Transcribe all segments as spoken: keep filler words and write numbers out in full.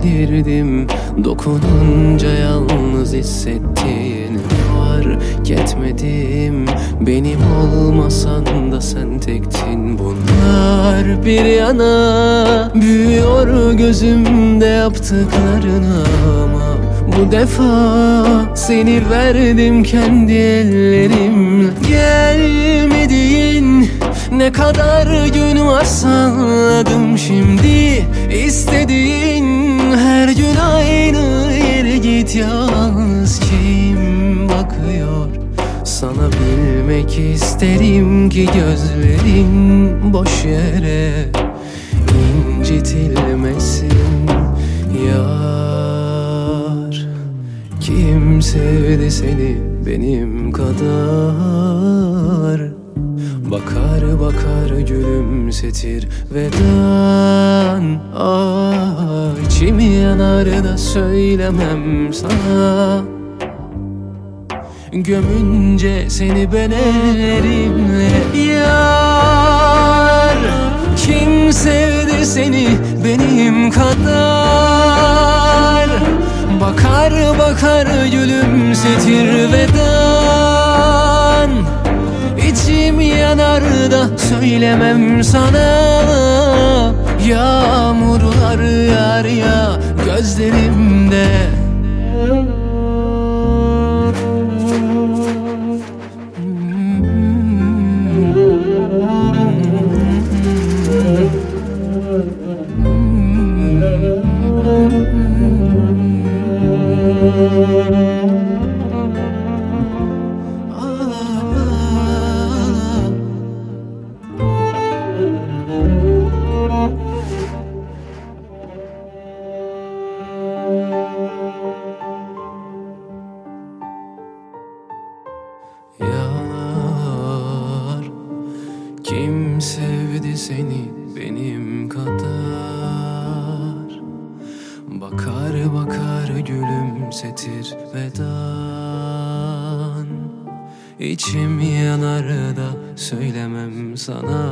bilirdim, dokununca yalnız hissettiğini fark etmedim. Benim olmasan da sen tektin. Bunlar bir yana, büyüyor gözümde yaptıklarına, ama bu defa seni verdim kendi ellerimle. Gelmediğin ne kadar gün var salladım şimdi. İstediğin her gün aynı yere git, yalnız kim bakıyor sana, bilmek isterim ki gözlerin boş yere incitilmesin yar. Kim sevdi seni benim kadar, bakar bakar gülümsetir ve dan. Ah, içim yanar da söylemem sana, gömünce seni ben ellerimle yar. Kim sevdi seni benim kadar, bakar bakar gülümsetir ve dan. İçim yanar da söylemem sana, yağmurlar yağar ya gözlerimde. Yar, kim sevdi seni benim kadar, bakar bakar gülümsetir ve dan. İçim yanar da söylemem sana,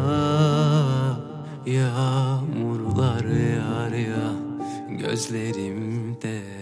yağmurlar yağar ya gözlerimde.